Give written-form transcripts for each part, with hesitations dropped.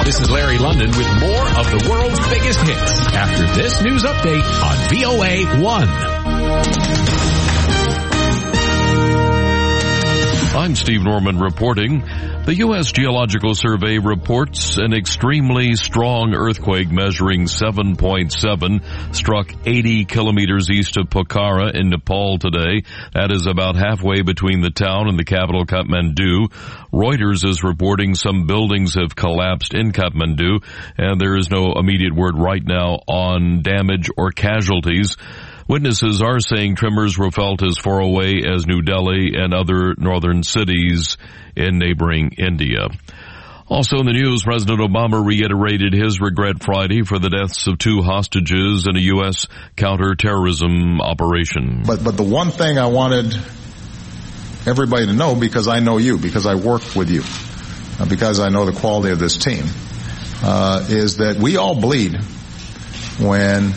This is Larry London with more of the world's biggest hits after this news update on VOA 1. I'm Steve Norman reporting. The U.S. Geological Survey reports an extremely strong earthquake measuring 7.7 struck 80 kilometers east of Pokhara in Nepal today. That is about halfway between the town and the capital, Kathmandu. Reuters is reporting some buildings have collapsed in Kathmandu, and there is no immediate word right now on damage or casualties. Witnesses are saying tremors were felt as far away as New Delhi and other northern cities in neighboring India. Also in the news, President Obama reiterated his regret Friday for the deaths of 2 hostages in a U.S. counterterrorism operation. But the one thing I wanted everybody to know, because I know you, because I work with you, because I know the quality of this team, is that we all bleed when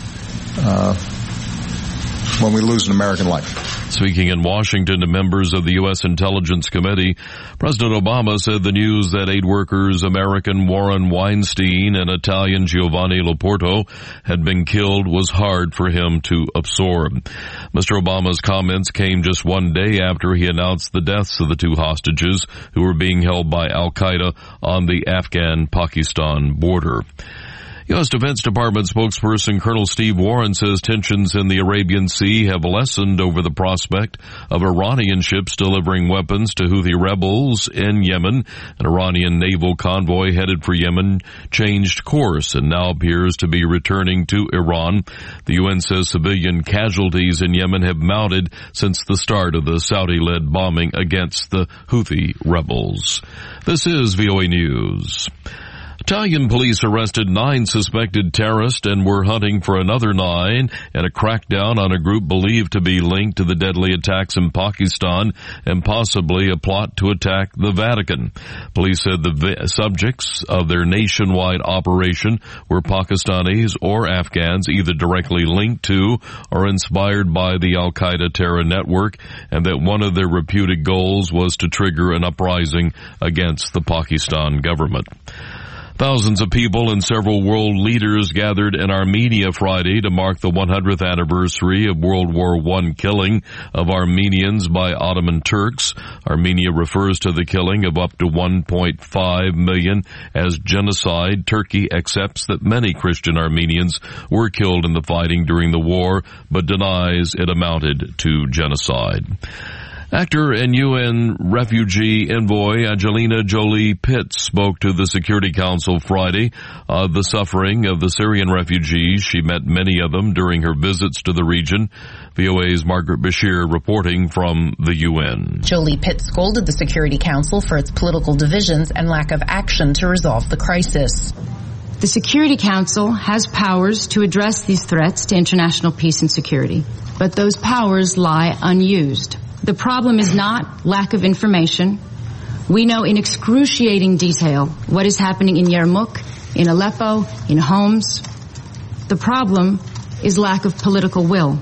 we lose an American life. Speaking in Washington to members of the U.S. Intelligence Committee, President Obama said the news that aid workers American Warren Weinstein and Italian Giovanni Loporto had been killed was hard for him to absorb. Mr. Obama's comments came just one day after he announced the deaths of the 2 hostages who were being held by al-Qaeda on the Afghan-Pakistan border. U.S. Defense Department spokesperson Colonel Steve Warren says tensions in the Arabian Sea have lessened over the prospect of Iranian ships delivering weapons to Houthi rebels in Yemen. An Iranian naval convoy headed for Yemen changed course and now appears to be returning to Iran. The UN says civilian casualties in Yemen have mounted since the start of the Saudi-led bombing against the Houthi rebels. This is VOA News. Italian police arrested 9 suspected terrorists and were hunting for another 9 in a crackdown on a group believed to be linked to the deadly attacks in Pakistan and possibly a plot to attack the Vatican. Police said the subjects of their nationwide operation were Pakistanis or Afghans, either directly linked to or inspired by the al-Qaeda terror network, and that one of their reputed goals was to trigger an uprising against the Pakistan government. Thousands of people and several world leaders gathered in Armenia Friday to mark the 100th anniversary of World War I killing of Armenians by Ottoman Turks. Armenia refers to the killing of up to 1.5 million as genocide. Turkey accepts that many Christian Armenians were killed in the fighting during the war, but denies it amounted to genocide. Actor and UN refugee envoy Angelina Jolie Pitts spoke to the Security Council Friday of the suffering of the Syrian refugees. She met many of them during her visits to the region. VOA's Margaret Bashir reporting from the UN. Jolie Pitts scolded the Security Council for its political divisions and lack of action to resolve the crisis. The Security Council has powers to address these threats to international peace and security, but those powers lie unused. The problem is not lack of information. We know in excruciating detail what is happening in Yarmouk, in Aleppo, in Homs. The problem is lack of political will.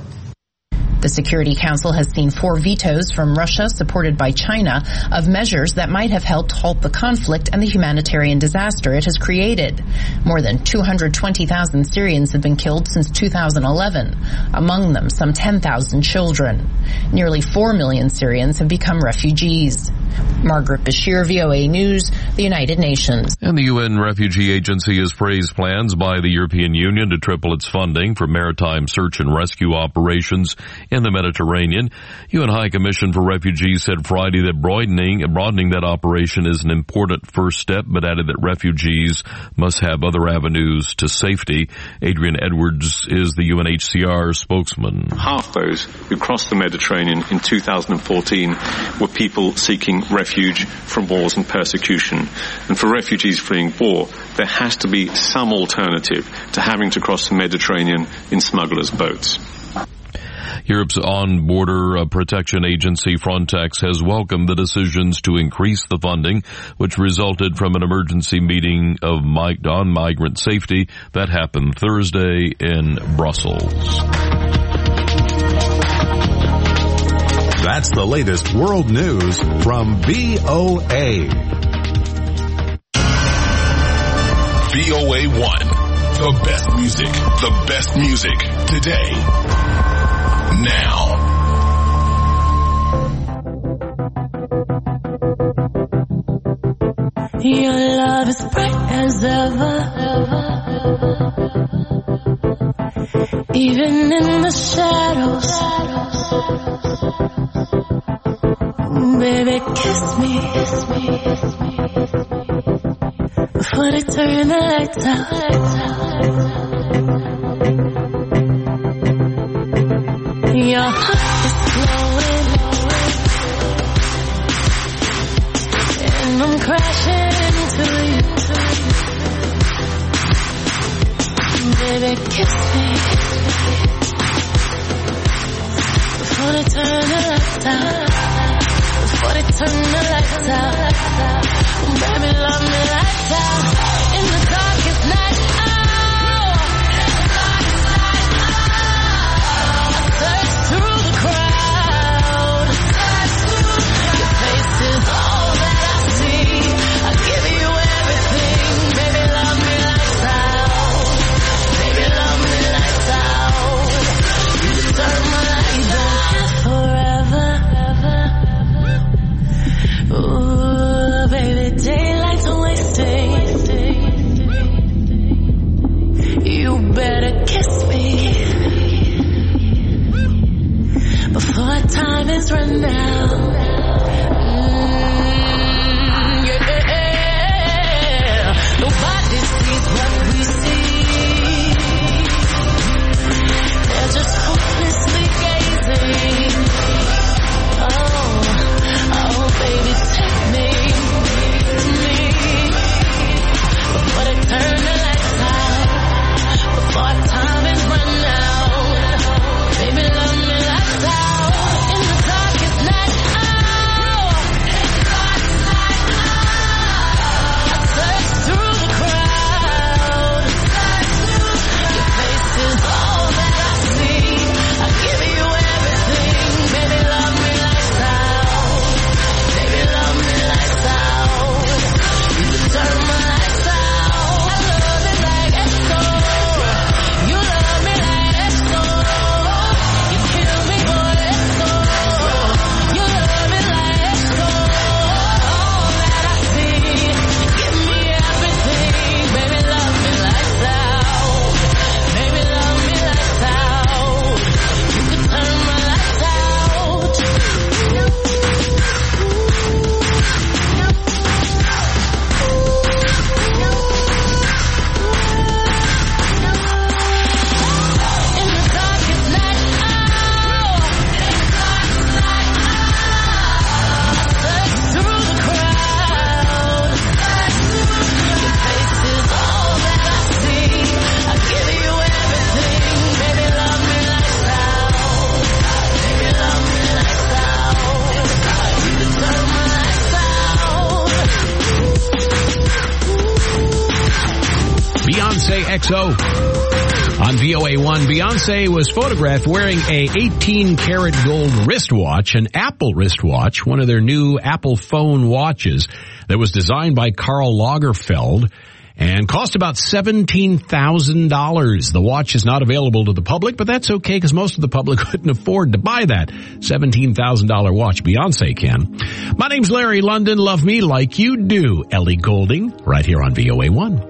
The Security Council has seen 4 vetoes from Russia, supported by China, of measures that might have helped halt the conflict and the humanitarian disaster it has created. More than 220,000 Syrians have been killed since 2011, among them some 10,000 children. Nearly 4 million Syrians have become refugees. Margaret Bashir, VOA News, the United Nations. And the UN Refugee Agency has praised plans by the European Union to triple its funding for maritime search and rescue operations in the Mediterranean. UN High Commission for Refugees said Friday that broadening that operation is an important first step, but added that refugees must have other avenues to safety. Adrian Edwards is the UNHCR spokesman. Half those who crossed the Mediterranean in 2014 were people seeking refuge from wars and persecution. And for refugees fleeing war, there has to be some alternative to having to cross the Mediterranean in smugglers' boats. Europe's on-border protection agency Frontex has welcomed the decisions to increase the funding, which resulted from an emergency meeting on migrant safety that happened Thursday in Brussels. That's the latest world news from VOA. VOA1. The best music today. Now. Your love is bright as ever. Even in the shadows. Baby, kiss me. Before they turn the lights out. Your heart is glowing, and I'm crashing into you. Baby, kiss me before they turn the lights out. Before they turn the lights out. Baby, love me lights out. In the darkest night. Through the crowd, your face is all that I see. I give you everything, baby, love me lights out. Baby, love me lights out. You can turn my lights on forever. Ooh, baby, daylight's wasting. You better kiss me before time is run out. Yeah. Nobody sees what we see. They're just hopelessly gazing. Oh, baby, take me. Before they turn the lights out. Before time is run out. Baby, love me lights out. XO. On VOA1, Beyonce was photographed wearing a 18-karat gold wristwatch, an Apple wristwatch, one of their new Apple phone watches that was designed by Karl Lagerfeld and cost about $17,000. The watch is not available to the public, but that's okay because most of the public couldn't afford to buy that $17,000 watch. Beyonce can. My name's Larry London. Love me like you do. Ellie Goulding, right here on VOA1.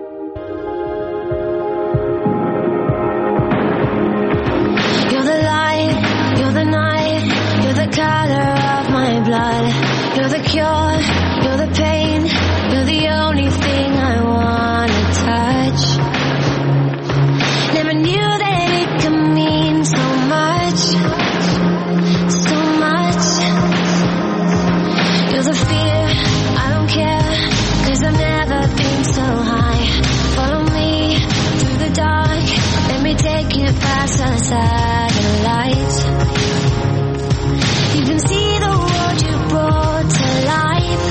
You're the cure, you're the pain, you're the only thing I wanna touch. Never knew that it could mean so much, so much. You're the fear, I don't care, 'cause I've never been so high. Follow me through the dark, let me take you past the satellites. You can see the world you brought to life,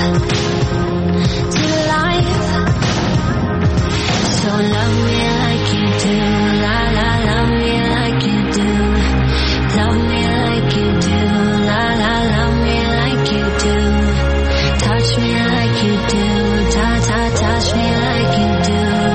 So love me like you do, la la, love me like you do. Love me like you do, la la, love me like you do. Touch me like you do, ta ta, touch me like you do.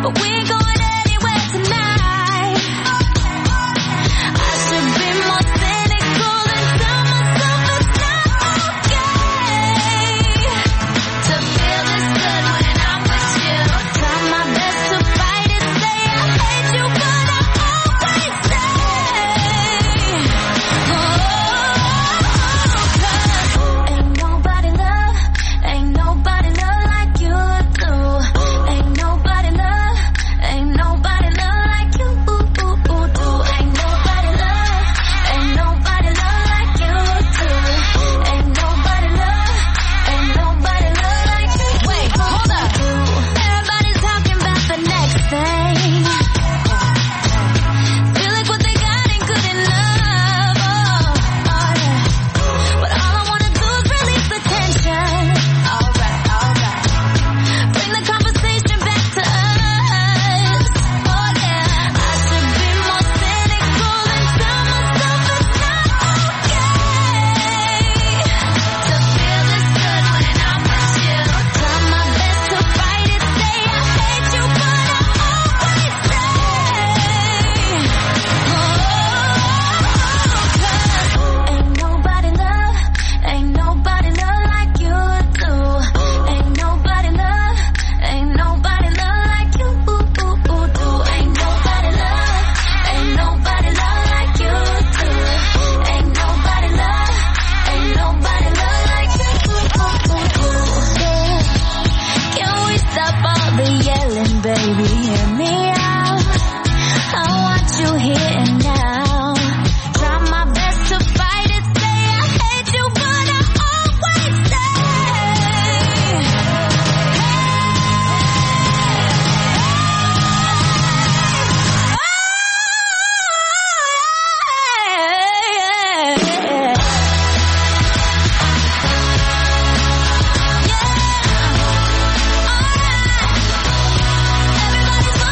but we ain't going anywhere tonight. I should be more cynical and tell myself it's not okay to feel this good when I'm with you. Try my best to fight it, say I hate you, but I always stay. Ain't nobody love like you do. Ain't nobody love like you do. Ain't nobody love like you do. Ain't nobody love like you. Wait, hold up. Everybody's talking about the next thing. Feel like what they got ain't good enough. Oh yeah. But all I wanna do is release the tension. Alright. Bring the conversation back to us. Oh yeah. I should be more cynical and tell myself it's not okay to feel this good when I'm with you. Try my best to fight it, say I hate you, but I always stay. Ain't nobody love like you do. Ain't nobody love like you do. Ain't nobody love like you do. Ain't nobody love like you do. Can we stop all the yelling, baby? Hear me out. I want you here and now. Try my best to fight it, say I hate you, but I always stay. Everybody's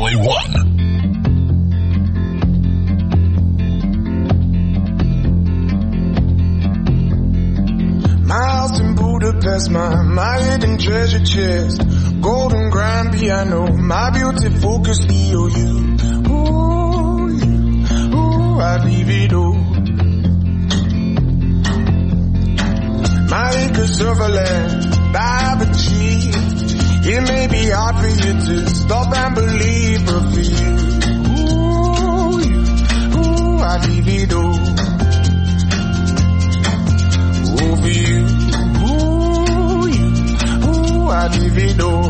VOA1. My house in Budapest, my hidden treasure chest, golden grand piano, my beauty focus EOU. Ooh, I'd leave it all. My acres of land I've achieved. It may be hard for you to stop and believe, but for you, I'd leave it all. For you, I'd leave it all.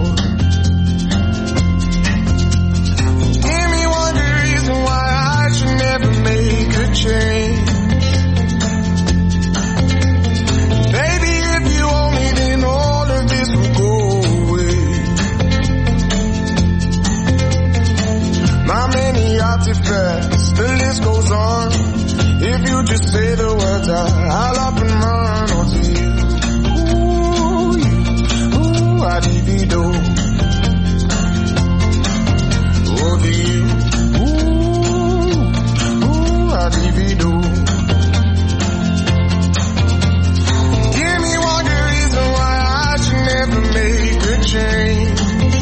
Give me one good reason why I should never make a change. Baby, if you owe me, then all of this will go away. My many artifacts, the list goes on. If you just say the words, I'll up and run onto you. I'd leave it all. Over you. I'd leave it all. Give me one good reason why I should never make a change.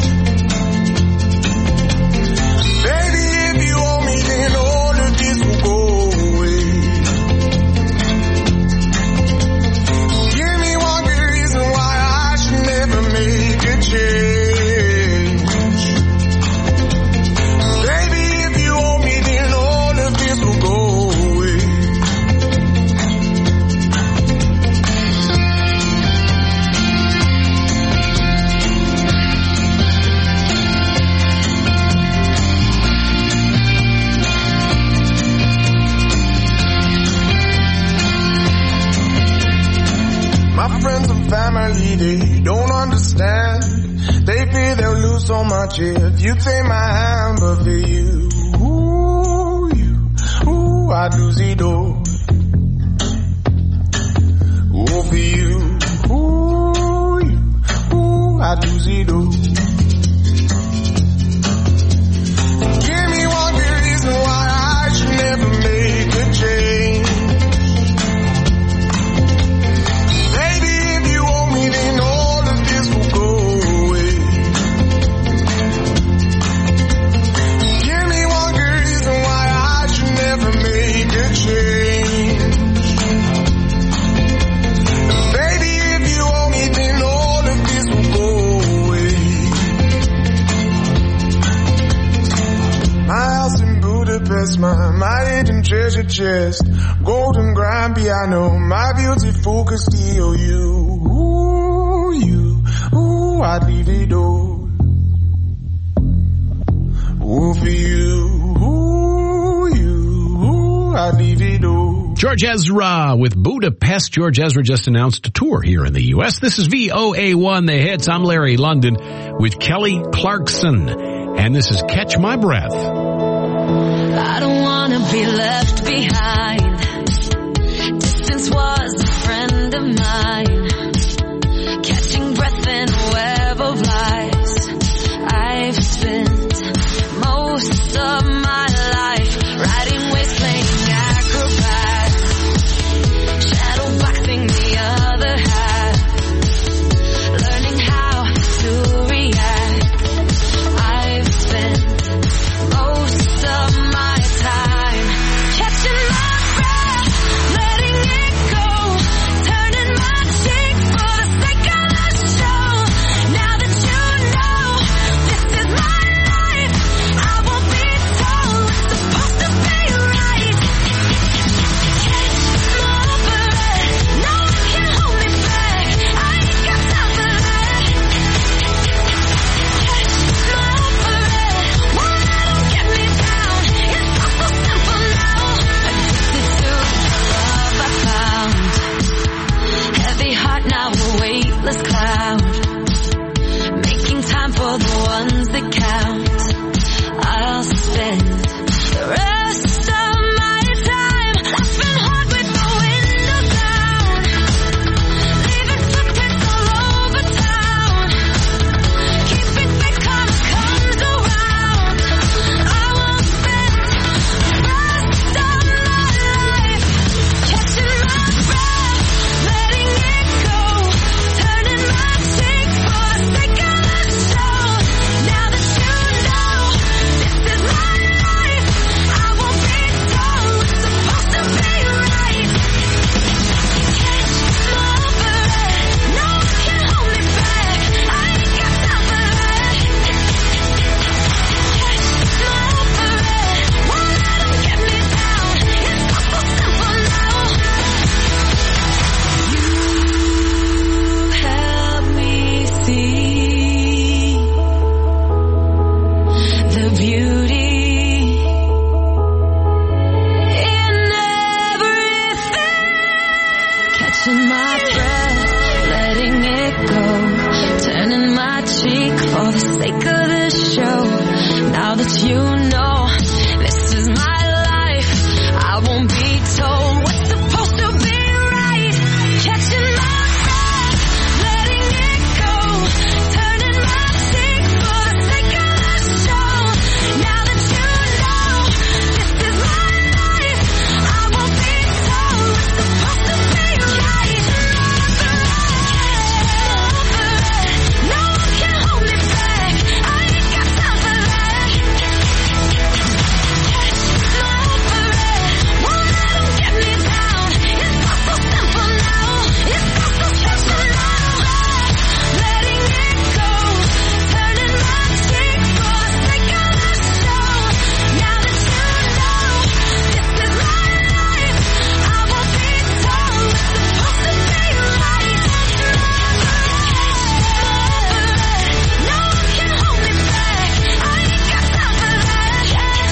Baby, if you owe me, then all of this will go away. Give me one good reason why I should never make a change. Baby, if you owe me, then all of this will go away. My friends and family, they don't understand. They fear they'll lose so much if you take my hand, but for you, I'd lose it all. For you, I'd lose it all. Give me one good reason why I should never make a change. Then all of this will go away. Give me one good reason why I should never make a change. Baby, if you owe me, then all of this will go away. My house in Budapest, my hidden treasure chest, golden grand piano, my beauty focus EOU. I'd leave it all. For you, I'd leave it all. George Ezra with Budapest. George Ezra just announced a tour here in the U.S. This is VOA1 The Hits. I'm Larry London with Kelly Clarkson. And this is Catch My Breath. I don't want to be left behind. Distance was a friend of mine. Catching breath in a web of lies. I've spent most of my life riding waves, playing acrobat, shadow boxing the other half, learning how to react. I've spent most of my time catching my breath, letting it go, turning my catching my breath, letting it go, turning my cheek for the sake of this show. Now that you know this is my life, I won't be told what's supposed to be right. Catching my breath, letting it go, turning my cheek for the sake of this show. Now that you know this is my life, I won't be told what's supposed to be right. No one can hold me back, I ain't got time for that. Won't let them get me down. It's not so simple now, it's not so simple now. Letting it go, turning my cheek for the sake of this show. Now that you know this is my life, I won't be told what's supposed to be right. No one can hold me back, I ain't got time for that.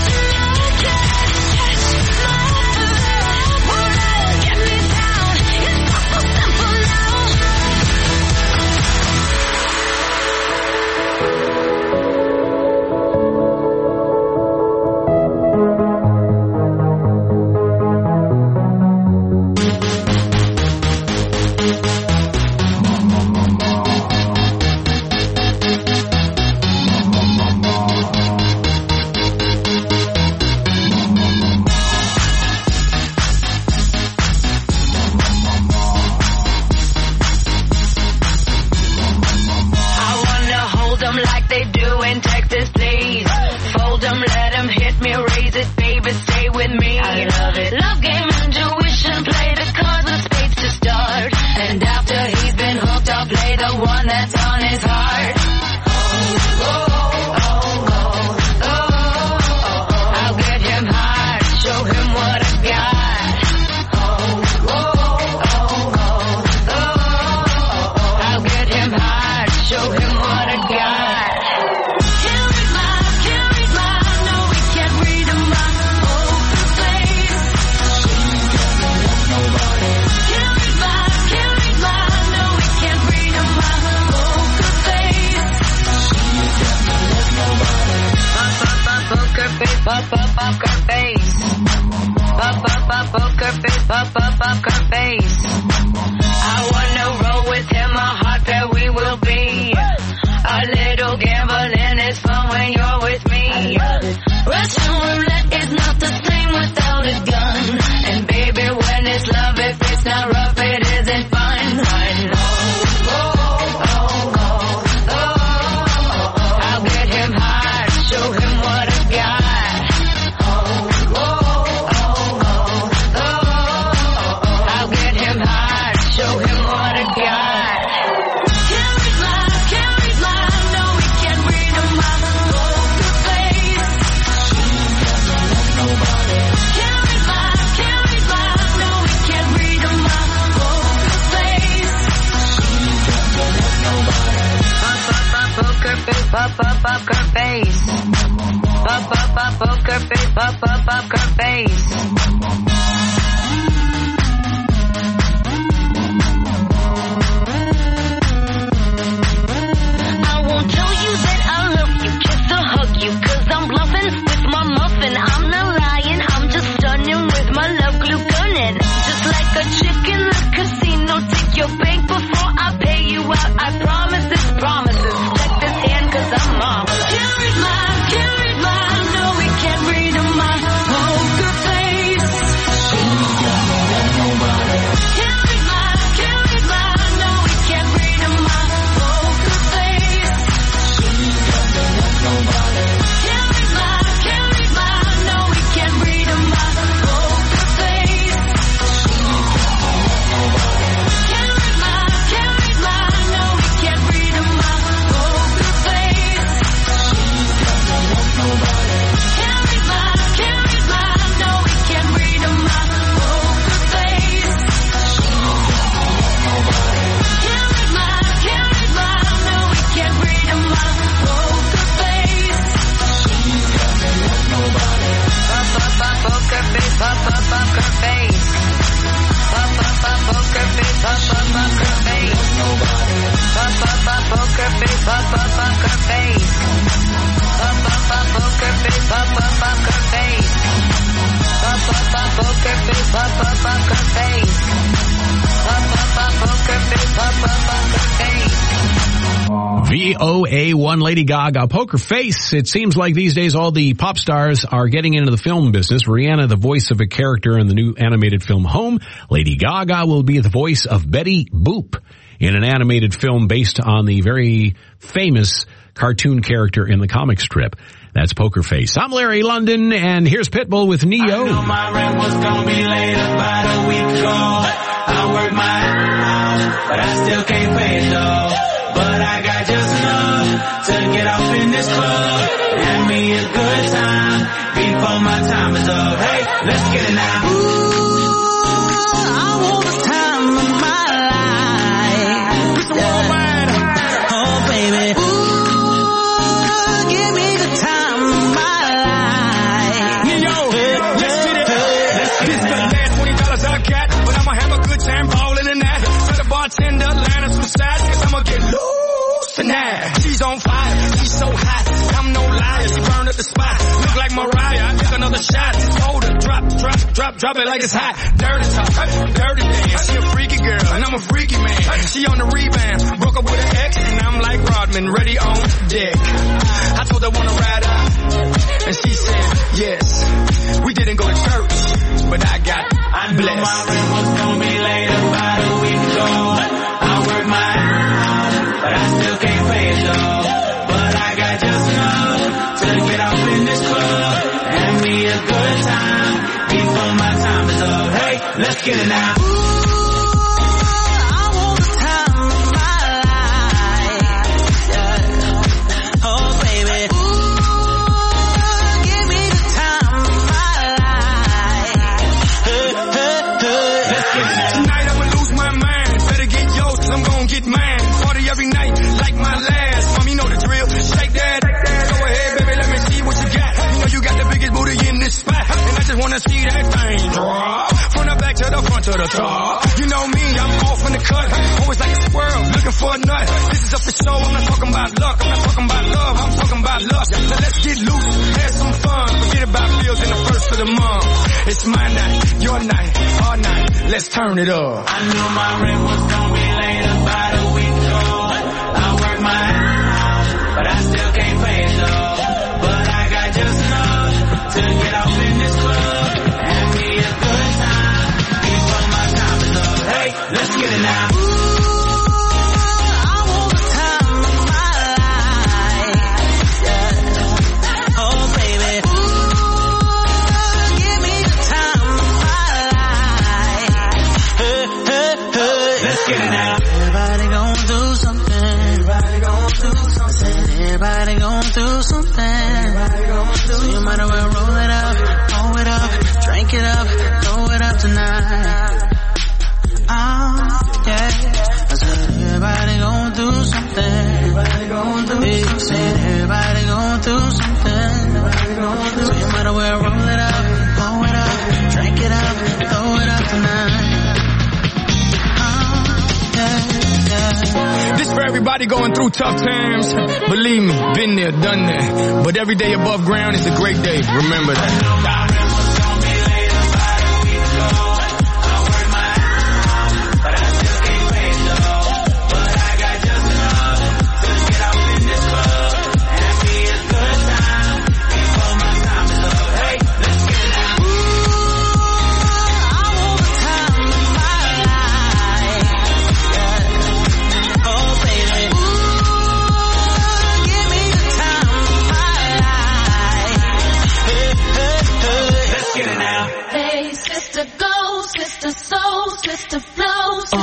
Won't let them get me down. It's not so simple now. I wanna hold them like they do in Texas, please. Fold them, let them hit me, raise it, baby, stay with me. I love it. Love game, intuition, play the cards with spades to start. And after he's been hooked, I'll play the one that's on his heart. I'll get him hard, show him what I got. I'll get him hard, show him what I got. Can't read my, no, we can't read my poker face. Can't read my, no, we can't read my poker face. Poker face, poker face. Poker face, poker face. I wanna roll with him, a hot pair we will be. A little gambling is fun when you're with me. Russian roulette is not the same without a gun. And baby, when it's love, if it's not rough, it isn't fun. I'll get him hard, show him what I got. I'll get him hard, show him what I got. Can't read my, no, we can't read my poker face. Can't read my, no, we can't read my poker face. Poker face, poker face. Poker face, poker face. I won't tell you that I love you, kiss or hug you, 'cause I'm bluffing with my muffin. I'm not lying, I'm just stunning with my love glue gunning. Just like a chick in the casino, take your bank before I pay you out. I promise this promises. Check this hand 'cause I'm marvelous. Can't read my, no, we can't read my poker face. Can't read my, no, we can't read my poker face. Can't read my, no, we can't read my poker face. Can't read my, VOA1 Lady Gaga, Poker Face. It seems like these days all the pop stars are getting into the film business. Rihanna, the voice of a character in the new animated film Home. Lady Gaga will be the voice of Betty Boop in an animated film based on the very famous cartoon character in the comic strip. That's Poker Face. I'm Larry London, and here's Pitbull with Neo. I knew my rent was gonna be late about a week ago. I worked my ass off, but I still can't pay it though. But I got just enough to get off in this club. Have me a good time before my time is up. Hey, let's get it now. Ooh, I want the time of my life. Yeah. Oh, baby. Ooh, give me the time of my life. Neo, let's get it. This is the last $20 I got, but I'ma have a good time balling in that. Tell the bartender, line up some sides, cause I'ma get loose. Tonight. She's on fire, she's so hot, I'm no liar, she burned up the spot, look like Mariah, I took another shot, hold her, drop it like it's hot, dirty talk, dirty dance, she a freaky girl, and I'm a freaky man, she on the rebound, broke up with an ex, and I'm like Rodman, ready on deck, I told her wanna ride out, and she said yes, we didn't go to church, but I blessed. Knew my rent was gonna be late about a week ago, I worked my but I still can't pay it though. But I got just enough to get off in this club. Have me a good time before my time is up. Hey, let's get it now. I want the time of my life. Yeah. Oh baby. Give me the time of my life. Let's get it now. Tonight I'ma lose my mind. Better get yours, cause I'm gonna get mine. Every night, like my last. Mom, you know the drill. Shake that. Go ahead, baby, let me see what you got. You know you got the biggest booty in this spot. And I just wanna see that thing drop. From the back to the front to the top. You know me, I'm off in the cut. Always like a squirrel, looking for a nut. This is up for show, I'm not talking about luck. I'm not talking about love, I'm talking about lust. So let's get loose, have some fun. Forget about bills in the first of the month. It's my night, your night, our night. Let's turn it up. I knew my rent was gonna be late about a week ago. My house, but I still can't pay it though. But I got just enough to get off in this club. Have me a good time before my time is up. Hey, let's get it now. I want the time of my life. Yeah. Oh baby. Give me the time of my life. Let's get it now. Everybody gonna do something. Everybody gon' do something. So you might as well roll it up, drink it up, throw it up tonight. Oh, yeah. I said everybody gon' do something. Everybody gon' do something. I said everybody gon' do something. So you might as well roll it up, blow it up, drink it up, throw it up tonight. This for everybody going through tough times. Believe me, been there, done that. But every day above ground is a great day. Remember that. Sister flow, sister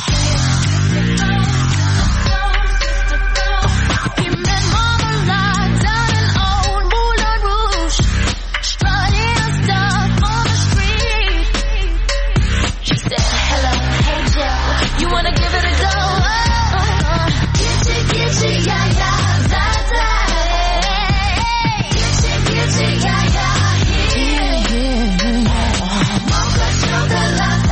he met Marmalade down in old Moulin Rouge, strutting stuff on the street. She said, hello, hey Joe, you wanna give it a go? Get you, yeah, yeah, that's right. Get you, yeah, yeah, Mocha chocolate.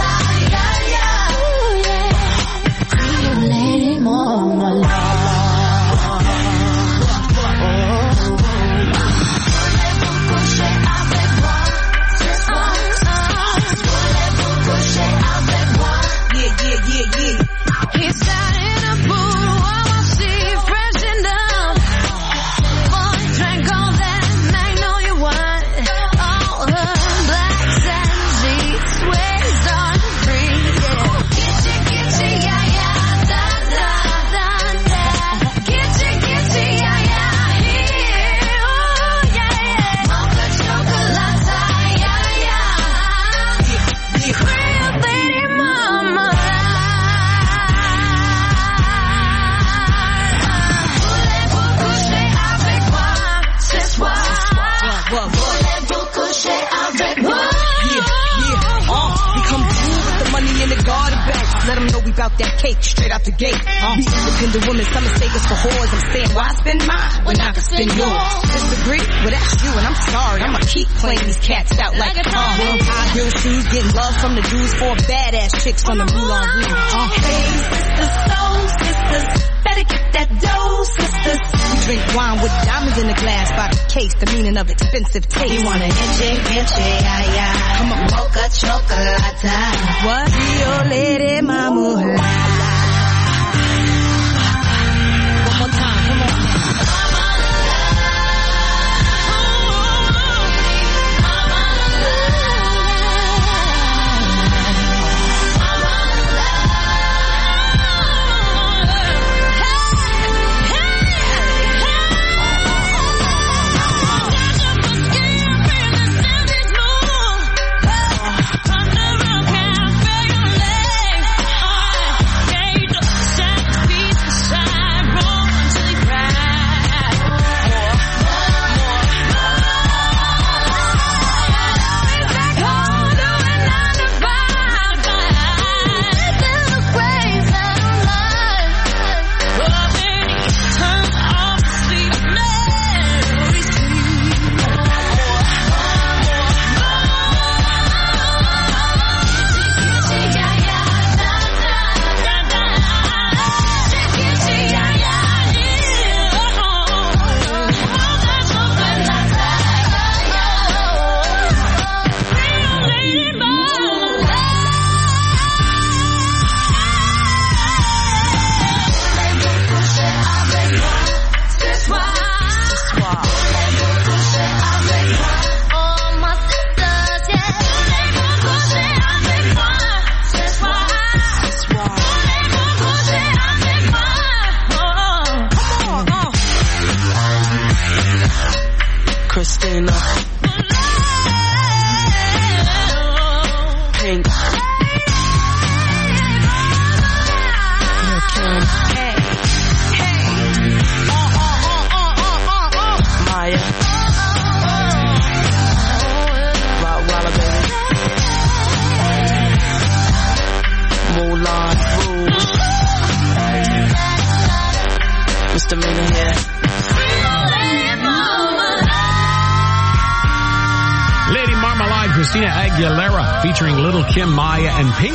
we bout that cake straight out the gate. We independent women, some mistake us for whores. I'm saying, why spend mine when I can spend yours? Disagree? Well, that's you, and I'm sorry. I'ma keep playing these cats out like a car. High heel shoes, getting love from the dudes, 4 badass chicks on the Moulin Rouge. Hey, sisters, soul sisters, better get that dough, sisters. We drink wine with diamonds in the glass by the case, the meaning of expensive taste. You want an inche, ay, ay. Come on, mocha chocolate. What? Rio Lady Mama. One more time, come on. Christina, Pink, Maya, Rottweiler baby, Moulin Rouge, Misdemeanor here. Lady Marmalade, Christina Aguilera, featuring Little Kim, Maya, and Pink.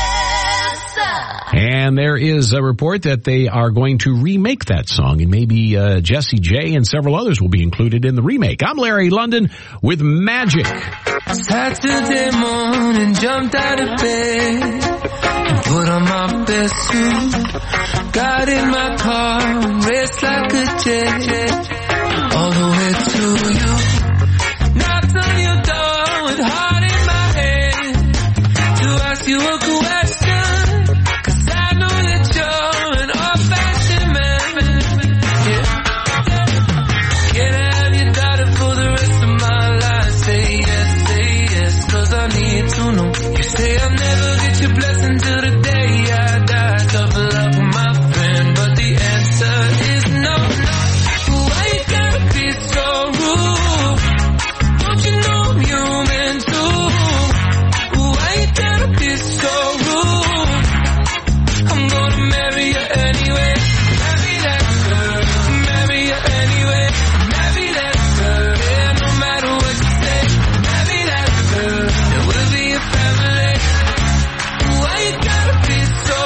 And there is a report that they are going to remake that song, and maybe Jessie J and several others will be included in the remake. I'm Larry London with Magic. Saturday morning, jumped out of bed, put on my best suit, got in my car, raced like a jet, all the way to you. Knocked on your door with heart in my head to ask you a question, 'cause I know that you're an old-fashioned man. Yeah. Can I have your daughter for the rest of my life? Say yes, 'cause I need to know. You say I'll never get your blessing till the day I die. Tough love with my friend, but the answer is no. Why you gotta be so rude? Don't you know I'm human too? Why you gotta be so rude? I'm gonna marry you anyway. Marry that girl. Marry you anyway. Marry that girl. Yeah, no matter what you say. Marry that girl. And we'll be a family. Why you gotta be so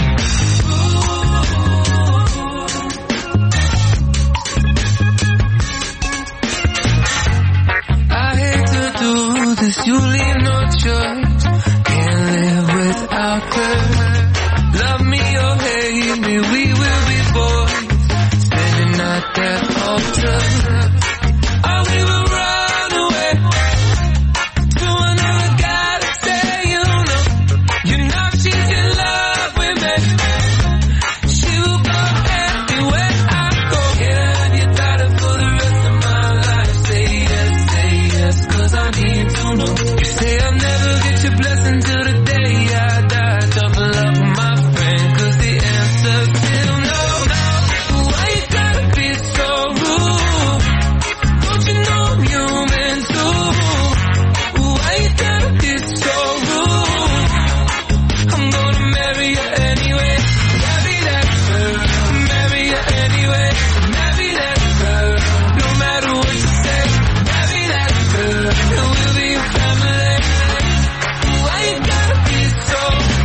I hate to do this, you leave no choice. Can't live without her. Love me or hate me, we will be boys. Standing at that altar. Or we will run away to another guy to say you know she's in love with me. She will go everywhere I go. Can I have your daughter for the rest of my life? Say yes, 'cause I need to know. You say I'll never get your blessing till the day I die. Tough love with my friend, 'cause the answer's still no. Why you gotta be so rude? Don't you know I'm human too? Why you gotta be so rude? I'm gonna marry you anyway. Marry that girl, marry you anyway. Marry that girl, no matter what you say. Marry that girl, and we'll be a family. Why you gotta be so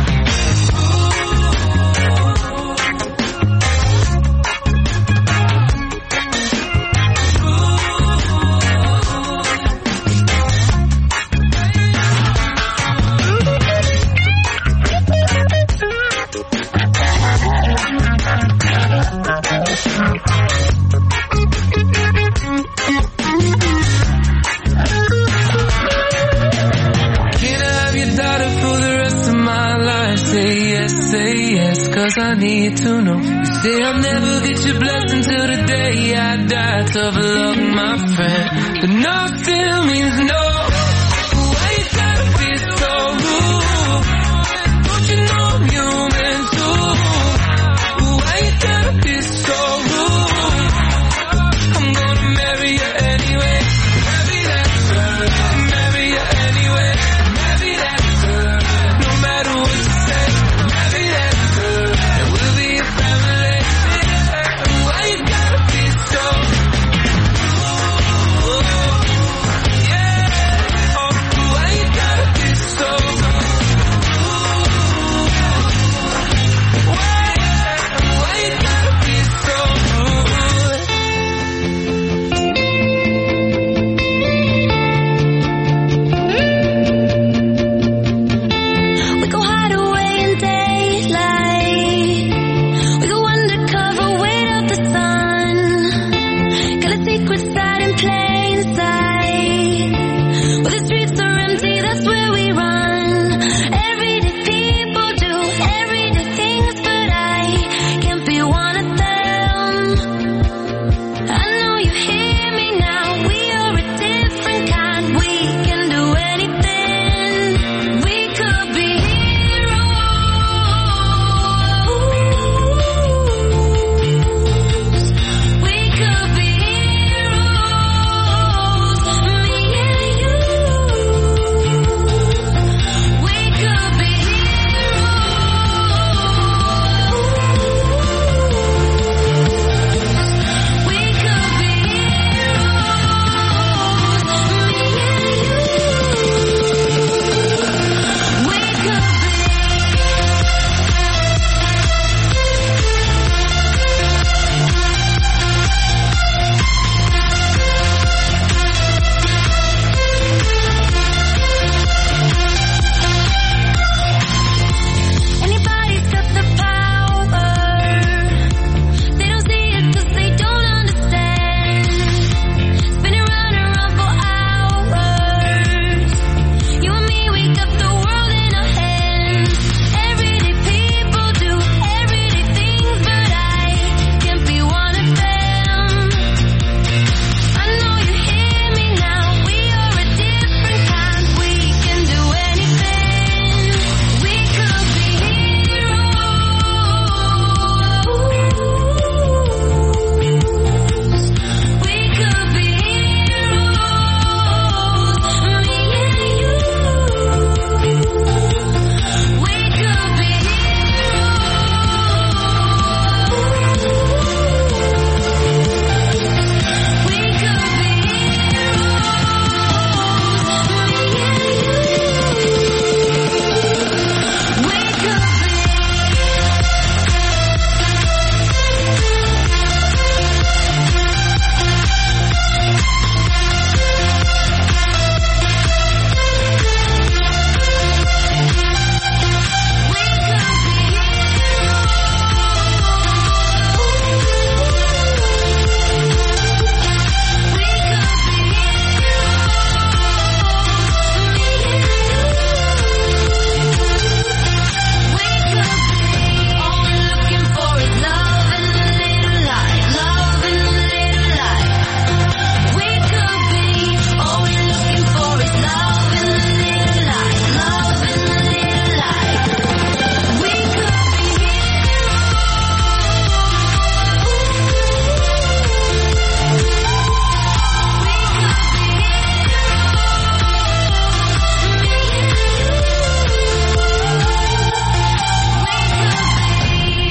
cause I need to know. You say I'll never get your blessing till the day I die. Tough luck, my friend, but no still means no. Why you gotta be so rude? Don't you know I'm human too? Why you gotta be so rude? I'm gonna marry you anyway. Marry that girl, marry you anyway. Marry that girl, no matter what you say. Marry that girl, and we'll be a family. Why you gotta be so rude? Yeah.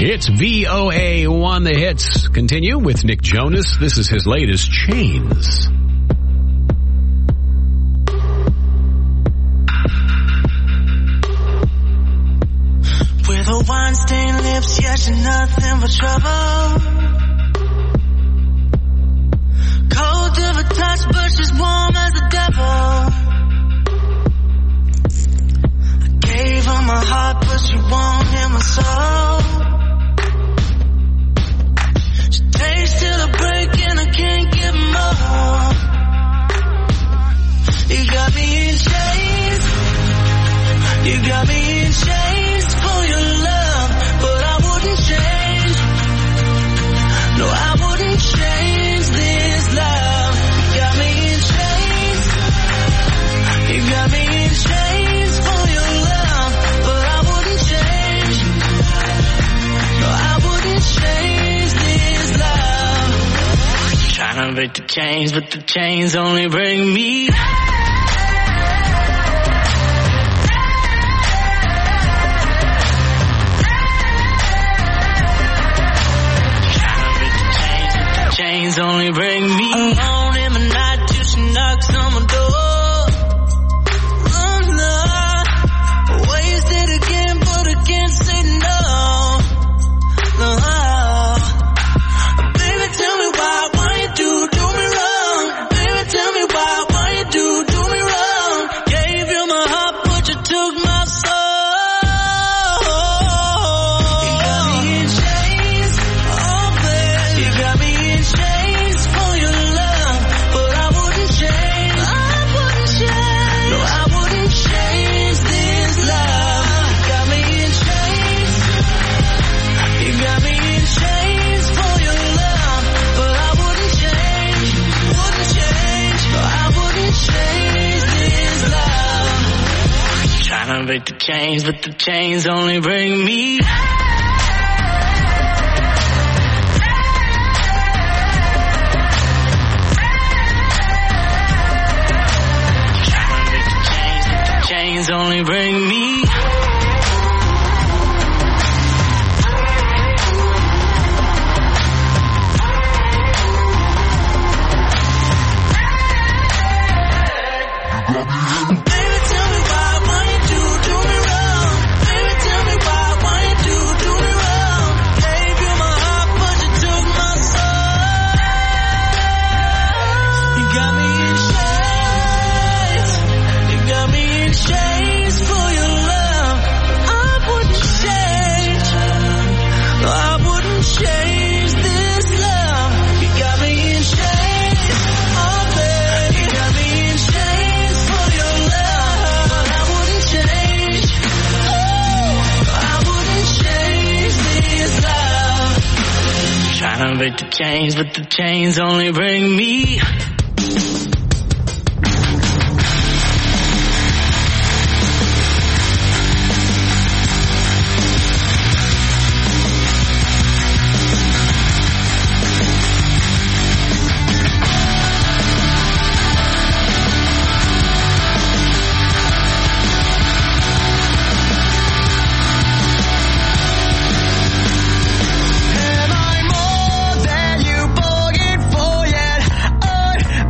It's VOA1 The Hits. Continue with Nick Jonas. This is his latest, Chains. With her wine-stained lips, yeah, she's nothing but trouble. Cold to the touch, but she's warm as the devil. I gave her my heart, but she won't hear my soul. She takes till I break and I can't get more. You got me in chains. You got me in chains for your love, but I wouldn't change. No, I wouldn't change this love. You got me in chains. You got me in chains for your love, but I wouldn't change. No, I wouldn't change this love. Trying to break the chains, but the chains only bring me. Chains only bring me alone in the night till she knocks on my door. Oh no, wasted again, but I can't say no. No, baby, tell me why you do me wrong? Baby, tell me why you do me wrong? Gave you my heart, but you took my soul. You got me in chains, oh baby, you got me in chains for your love, but I wouldn't change. I wouldn't change. No, I wouldn't change this love. You got me in chains. You got me in chains for your love, but I wouldn't change. Wouldn't change. No, I wouldn't change this love. Trying to break the chains, but the chains only bring me. Chains only bring me. Baby, tell me why you do me wrong? Baby, tell me why you do me wrong? Gave you my heart, but you took my soul. You got me in chains. You got me in chains for your love. I wouldn't change. No, I wouldn't change this love. You got me in chains. Oh, baby, you got me in chains for your love. But I wouldn't change. Oh, I wouldn't change this love. Trying to break the chains, but the chains only bring me. Am I more than you bargained for yet?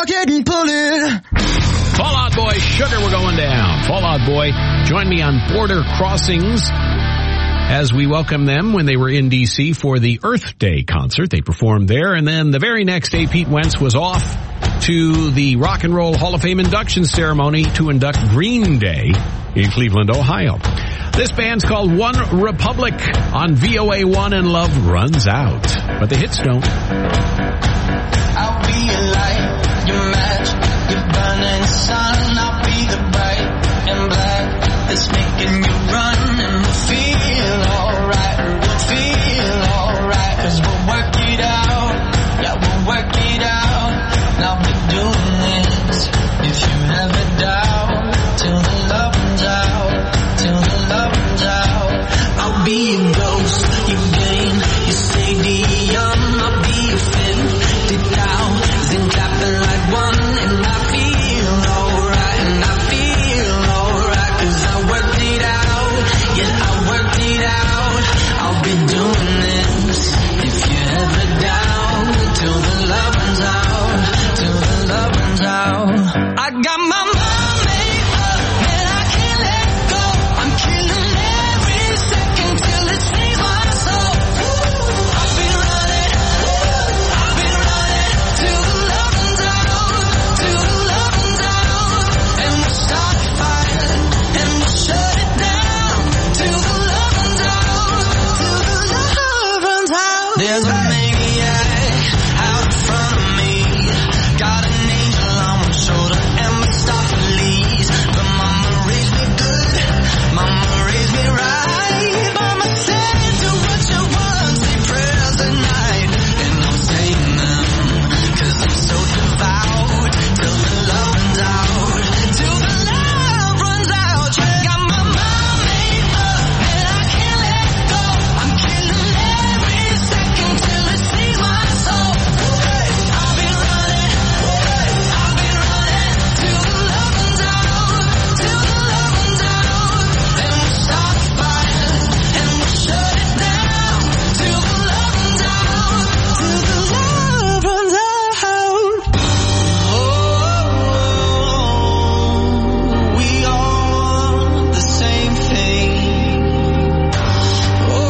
pocket and pull it. Fall Out Boy, Sugar, we're going down. Fall Out Boy, join me on Border Crossings as we welcome them when they were in D.C. for the Earth Day concert. They performed there, and then the very next day, Pete Wentz was off to the Rock and Roll Hall of Fame induction ceremony to induct Green Day in Cleveland, Ohio. This band's called One Republic on VOA1, and love runs out. But the hits don't. I'll be your light, your match, your burning sun. I'll be the bright and black that's making you run, and we'll feel alright. We'll feel alright, 'cause we'll work it out. Yeah, we'll work it out. And I'll be doing this if you have a doubt, till the love runs out, till the love runs out. I'll be your ghost, your game, your stadium. I'll be your 50,000 clapping like one, and I feel alright, and I feel alright, 'cause I worked it out, yeah, I worked it out. I'll be doing this if you ever doubt, till the love runs out, till the love runs out. I got my mind made up, and I can't let go. I'm killing every second till it saves my soul. I've been running till the love runs out, till the love runs out. And we'll start a fire, and we'll shut it down, till the love runs out, till the love runs out. There's a maniac out in front of me, got an angel on my shoulder and Mephistopheles. But mama raised me good, mama raised me right. Mama said do what you want, say prayers at night, and I'm saying them 'cause I'm so devout, till the love runs out, till the love runs out. Got my mind made up, and I can't let go. I'm killing every second till it saves my soul. I've been running till the love runs out, till the love runs out. And we'll start a fire, and we'll shut it down, till the love runs out, till the love runs out. We all the same thing. We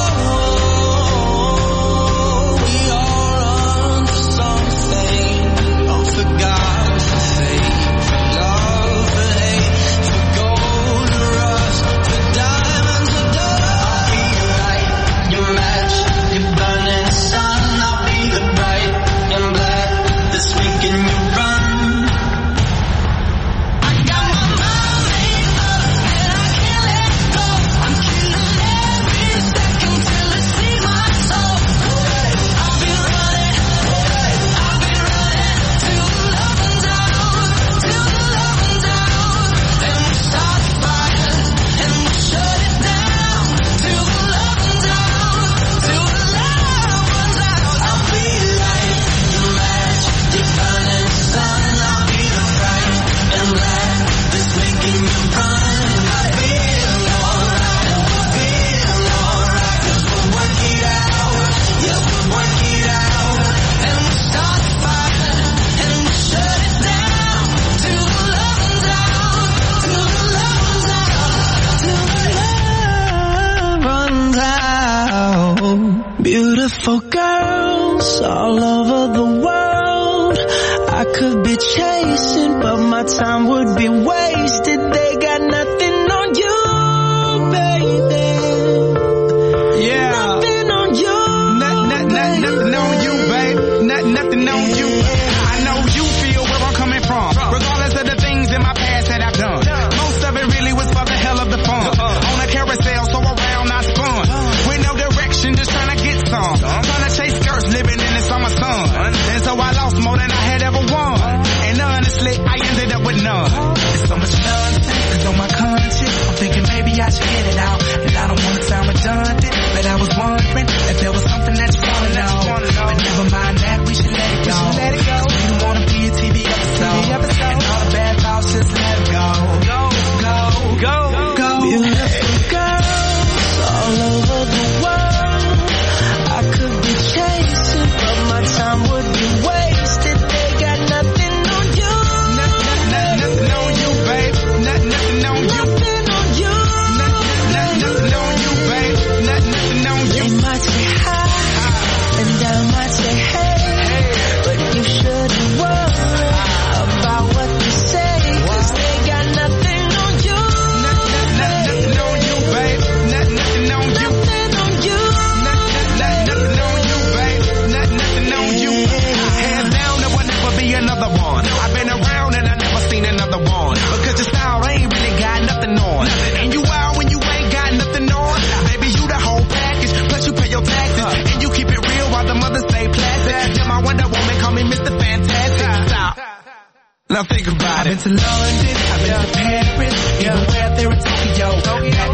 all run for something. All for God, for faith, for love, for hate, for gold, for rust, for diamonds, for dust. I'll be your light, your match, your burning sun. I'll be the bright and black that's making you run. I got my mind made up, and I can't let go. I'm killing every second till it saves my soul. I've been running till the love runs out, till the love runs out. And we'll start a fire, and we'll shut it down, till the love runs out, till the love runs out. I'll be your light, your match, your burning sun. I'll be the bright and black that's making you run. I feel alright, and we'll feel alright, 'cause we'll work it out, yeah, we'll work it out. And we'll start a fire, and we'll shut it down, till the love runs out, till the love runs out, till the love runs out. Beautiful girls all over the world I could be chasing, but my time would be wasted. They got nothing on you, baby. Yeah. Nothing on you, Nothing on you, babe. Nothing on you. I know you feel where I'm coming from, regardless of the things in my past that I've done. Most of it really was for the hell of the fun. On a carousel, so around I spun. With no direction, just trying to get some. Trying to chase skirts, living in the summer sun. And so I lost more than I had ever won. And honestly, I ended up with none. There's so much nonsense is on my conscience. I'm thinking another one. I've been around and I never seen another one. Because your style ain't really got nothing on. And you out when you ain't got nothing on. Baby, you the whole package. Plus you pay your taxes. And you keep it real while the mothers stay plastic. You're my Wonder Woman, call me Mr. Fantastic. Stop. Now think about it. I've been to London, I've been to Paris, even where there in Tokyo.